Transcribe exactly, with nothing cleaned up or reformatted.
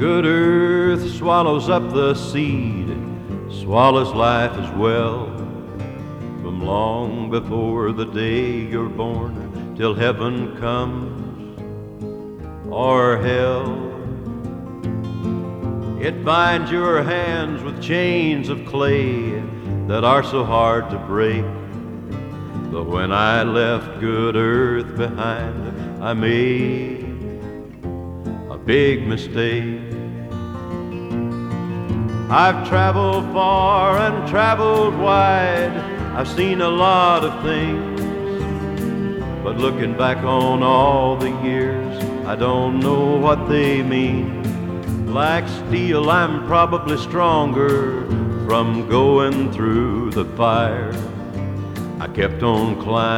Good earth swallows up the seed, swallows life as well. From long before the day you're born till heaven comes or hell. It binds your hands with chains of clay that are so hard to break. But when I left good earth behind, I made a big mistake. I've traveled far and traveled wide, I've seen a lot of things, but looking back on all the years, I don't know what they mean. Like steel, I'm probably stronger from going through the fire. I kept on climbing.